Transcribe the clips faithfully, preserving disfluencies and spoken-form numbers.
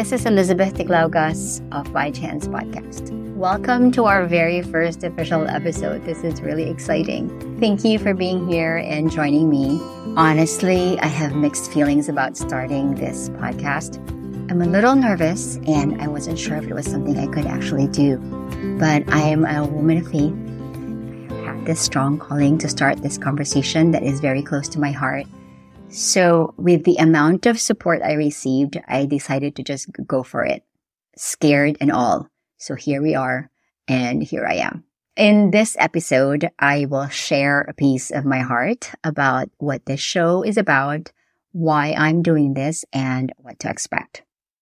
This is Elizabeth Tiglaugas of By Chance Podcast. Welcome to our very first official episode. This is really exciting. Thank you for being here and joining me. Honestly, I have mixed feelings about starting this podcast. I'm a little nervous and I wasn't sure if it was something I could actually do. But I am a woman of faith. I have had this strong calling to start this conversation that is very close to my heart. So with the amount of support I received, I decided to just go for it, scared and all. So here we are, and here I am. In this episode, I will share a piece of my heart about what this show is about, why I'm doing this, and what to expect.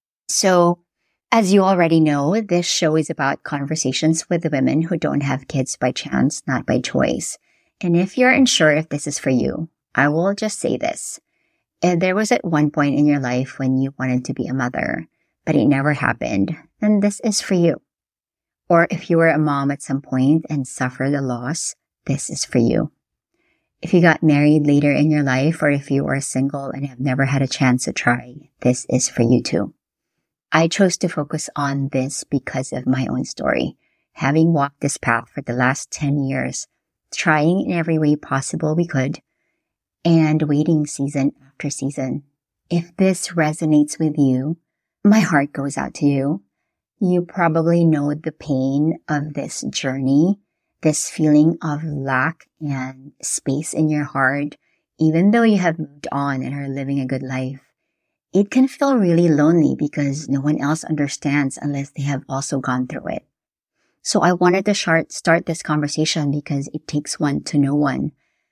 So, as you already know, this show is about conversations with the women who don't have kids by chance, not by choice. And if you're unsure if this is for you, I will just say this. If there was at one point in your life when you wanted to be a mother, but it never happened, then this is for you. Or if you were a mom at some point and suffered a loss, this is for you. If you got married later in your life, or if you are single and have never had a chance to try, this is for you too. I chose to focus on this because of my own story. Having walked this path for the last ten years, trying in every way possible we could, and waiting season after season. If this resonates with you, my heart goes out to you. You probably know the pain of this journey, this feeling of lack and space in your heart, even though you have moved on and are living a good life. It can feel really lonely because no one else understands unless they have also gone through it. So I wanted to start this conversation because it takes one to know one.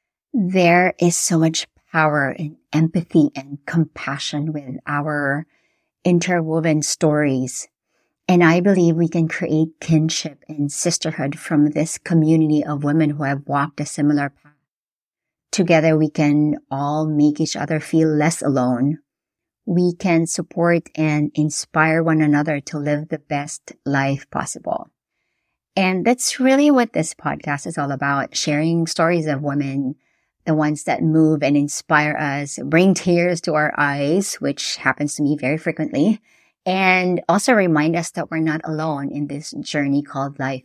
There is so much power in empathy and compassion with our interwoven stories. And I believe we can create kinship and sisterhood from this community of women who have walked a similar path. Together, we can all make each other feel less alone. We can support and inspire one another to live the best life possible. And that's really what this podcast is all about, sharing stories of women, the ones that move and inspire us, bring tears to our eyes, which happens to me very frequently, and also remind us that we're not alone in this journey called life.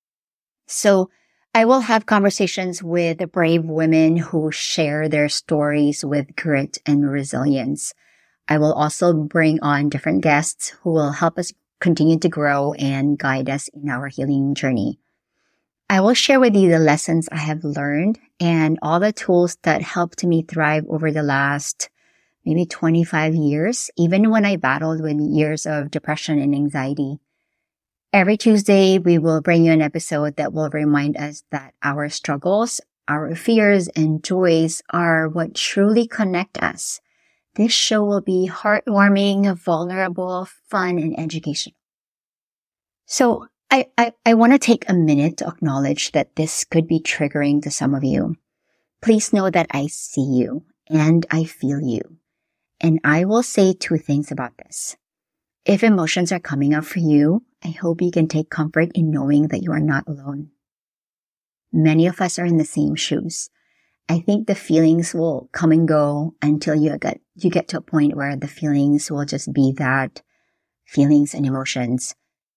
So I will have conversations with brave women who share their stories with grit and resilience. I will also bring on different guests who will help us continue to grow and guide us in our healing journey. I will share with you the lessons I have learned and all the tools that helped me thrive over the last maybe twenty-five years, even when I battled with years of depression and anxiety. Every Tuesday, we will bring you an episode that will remind us that our struggles, our fears, and joys are what truly connect us. This show will be heartwarming, vulnerable, fun, and educational. So I, I, I want to take a minute to acknowledge that this could be triggering to some of you. Please know that I see you and I feel you. And I will say two things about this. If emotions are coming up for you, I hope you can take comfort in knowing that you are not alone. Many of us are in the same shoes. I think the feelings will come and go until you get, you get to a point where the feelings will just be that, feelings and emotions.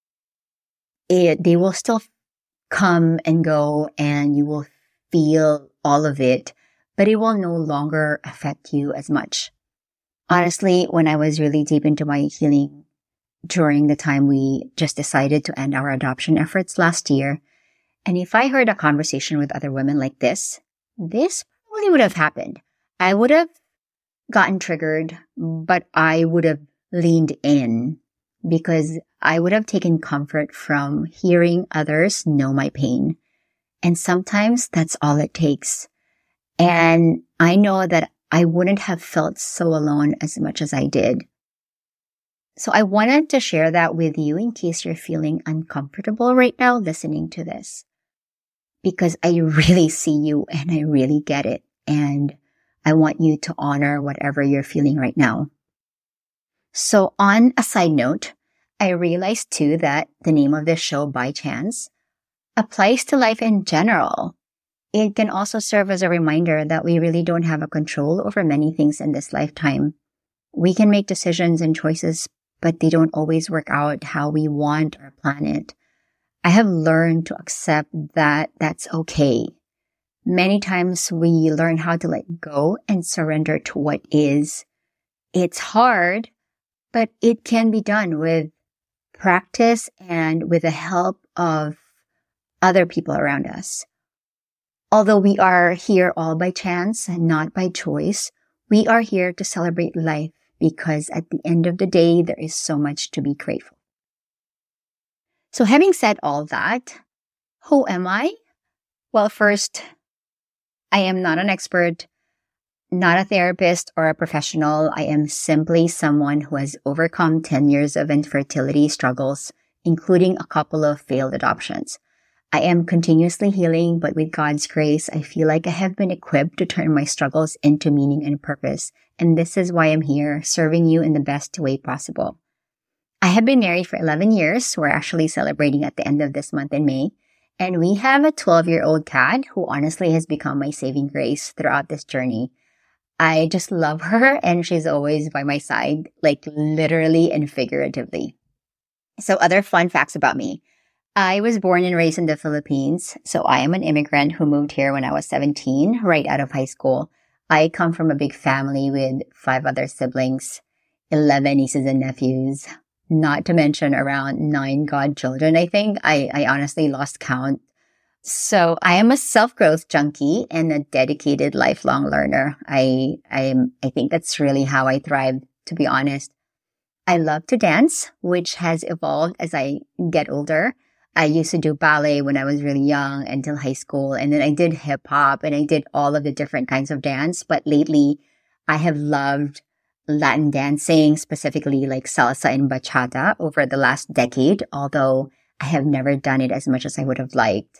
It, they will still come and go and you will feel all of it, but it will no longer affect you as much. Honestly, when I was really deep into my healing during the time we just decided to end our adoption efforts last year, and if I heard a conversation with other women like this, this probably would have happened. I would have gotten triggered, but I would have leaned in because I would have taken comfort from hearing others know my pain. And sometimes that's all it takes. And I know that I wouldn't have felt so alone as much as I did. So I wanted to share that with you in case you're feeling uncomfortable right now listening to this. Because I really see you and I really get it. And I want you to honor whatever you're feeling right now. So on a side note, I realized too that the name of this show, By Chance, applies to life in general. It can also serve as a reminder that we really don't have a control over many things in this lifetime. We can make decisions and choices but they don't always work out how we want or plan it. I have learned to accept that that's okay. Many times we learn how to let go and surrender to what is. It's hard, but it can be done with practice and with the help of other people around us. Although we are here all by chance and not by choice, we are here to celebrate life because at the end of the day, there is so much to be grateful. So having said all that, who am I? Well, first, I am not an expert, not a therapist or a professional. I am simply someone who has overcome ten years of infertility struggles, including a couple of failed adoptions. I am continuously healing, but with God's grace, I feel like I have been equipped to turn my struggles into meaning and purpose. And this is why I'm here, serving you in the best way possible. I have been married for eleven years. We're actually celebrating at the end of this month in May. And we have a twelve-year-old cat who honestly has become my saving grace throughout this journey. I just love her, and she's always by my side, like literally and figuratively. So other fun facts about me. I was born and raised in the Philippines, so I am an immigrant who moved here when I was seventeen, right out of high school. I come from a big family with five other siblings, eleven nieces and nephews, not to mention around nine godchildren, I think. I, I honestly lost count. So I am a self-growth junkie and a dedicated lifelong learner. I, I am, I think that's really how I thrive, to be honest. I love to dance, which has evolved as I get older. I used to do ballet when I was really young until high school. And then I did hip hop and I did all of the different kinds of dance. But lately I have loved Latin dancing, specifically like salsa and bachata over the last decade, although I have never done it as much as I would have liked.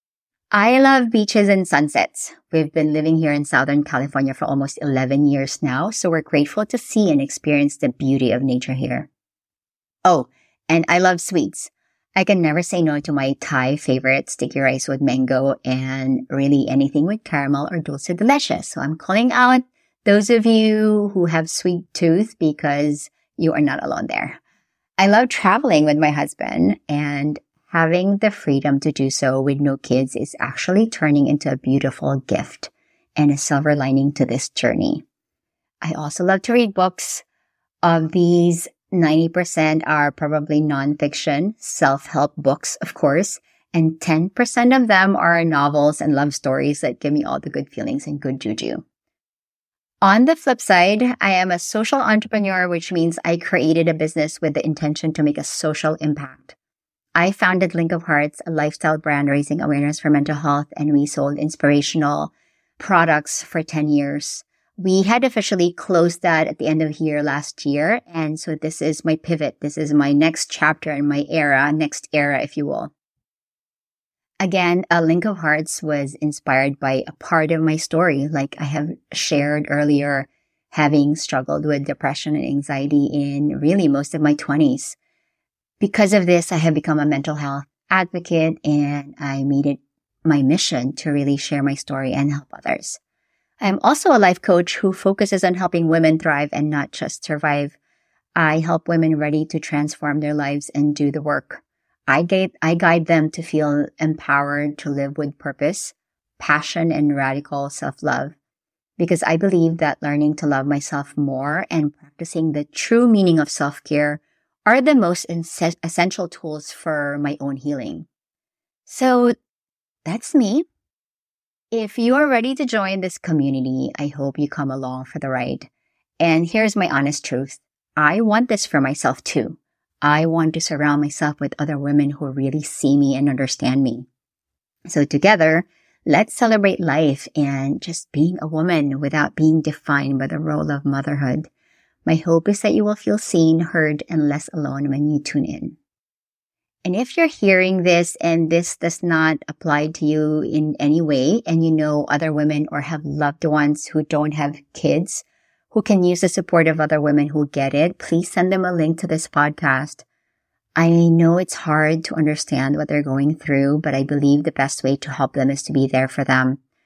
I love beaches and sunsets. We've been living here in Southern California for almost eleven years now, so we're grateful to see and experience the beauty of nature here. Oh, and I love sweets. I can never say no to my Thai favorite, sticky rice with mango, and really anything with caramel or dulce de leche. So I'm calling out those of you who have sweet tooth because you are not alone there. I love traveling with my husband, and having the freedom to do so with no kids is actually turning into a beautiful gift and a silver lining to this journey. I also love to read books. Of these, ninety percent are probably nonfiction, self-help books, of course, and ten percent of them are novels and love stories that give me all the good feelings and good juju. On the flip side, I am a social entrepreneur, which means I created a business with the intention to make a social impact. I founded Link of Hearts, a lifestyle brand raising awareness for mental health, and we sold inspirational products for ten years. We had officially closed that at the end of the year last year, and so this is my pivot. This is my next chapter in my era, next era, if you will. Again, a Link of Hearts was inspired by a part of my story, like I have shared earlier, having struggled with depression and anxiety in really most of my twenties. Because of this, I have become a mental health advocate, and I made it my mission to really share my story and help others. I'm also a life coach who focuses on helping women thrive and not just survive. I help women ready to transform their lives and do the work. I guide, I guide them to feel empowered to live with purpose, passion, and radical self-love. Because I believe that learning to love myself more and practicing the true meaning of self-care are the most ins- essential tools for my own healing. So that's me. If you are ready to join this community, I hope you come along for the ride. And here's my honest truth. I want this for myself too. I want to surround myself with other women who really see me and understand me. So together, let's celebrate life and just being a woman without being defined by the role of motherhood. My hope is that you will feel seen, heard, and less alone when you tune in. And if you're hearing this and this does not apply to you in any way, and you know other women or have loved ones who don't have kids, who can use the support of other women who get it, please send them a link to this podcast. I know it's hard to understand what they're going through, but I believe the best way to help them is to be there for them.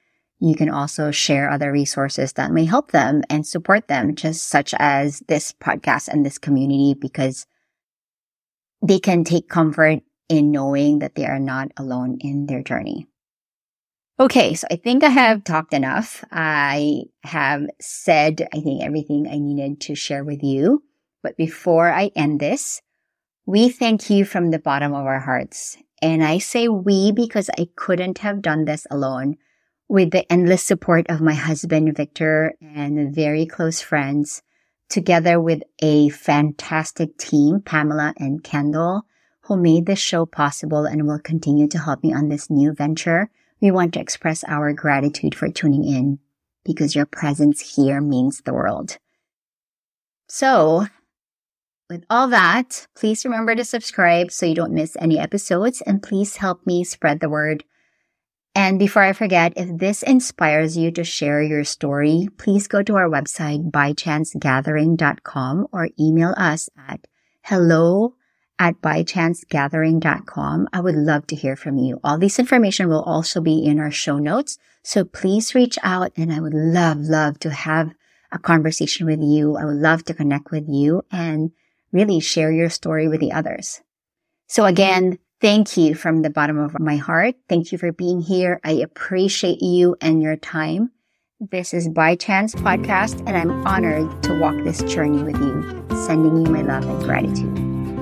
You can also share other resources that may help them and support them, just such as this podcast and this community, because they can take comfort in knowing that they are not alone in their journey. Okay, so I think I have talked enough. I have said, I think, everything I needed to share with you. But before I end this, we thank you from the bottom of our hearts. And I say we because I couldn't have done this alone. With the endless support of my husband, Victor, and very close friends, together with a fantastic team, Pamela and Kendall, who made this show possible and will continue to help me on this new venture, we want to express our gratitude for tuning in, because your presence here means the world. So, with all that, please remember to subscribe so you don't miss any episodes, and please help me spread the word. And before I forget, if this inspires you to share your story, please go to our website, by chance gathering dot com, or email us at hello at by chance gathering dot com. I would love to hear from you. All this information will also be in our show notes, so please reach out, and I would love, love to have a conversation with you. I would love to connect with you and really share your story with the others. So again, thank you from the bottom of my heart. Thank you for being here. I appreciate you and your time. This is By Chance Podcast, and I'm honored to walk this journey with you, sending you my love and gratitude.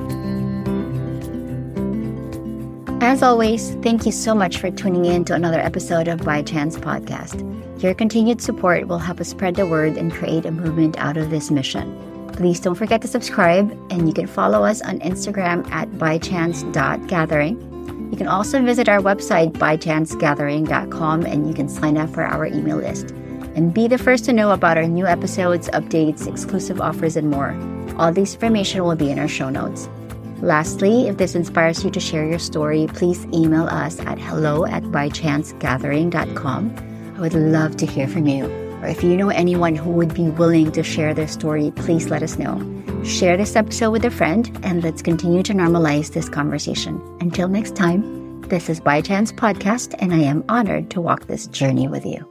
As always, thank you so much for tuning in to another episode of By Chance Podcast. Your continued support will help us spread the word and create a movement out of this mission. Please don't forget to subscribe, and you can follow us on Instagram at by chance dot gathering. You can also visit our website, by chance gathering dot com, and you can sign up for our email list and be the first to know about our new episodes, updates, exclusive offers, and more. All this information will be in our show notes. Lastly, if this inspires you to share your story, please email us at hello at by chance gathering dot com. I would love to hear from you. Or if you know anyone who would be willing to share their story, please let us know. Share this episode with a friend, and let's continue to normalize this conversation. Until next time, this is By Chance Podcast, and I am honored to walk this journey with you.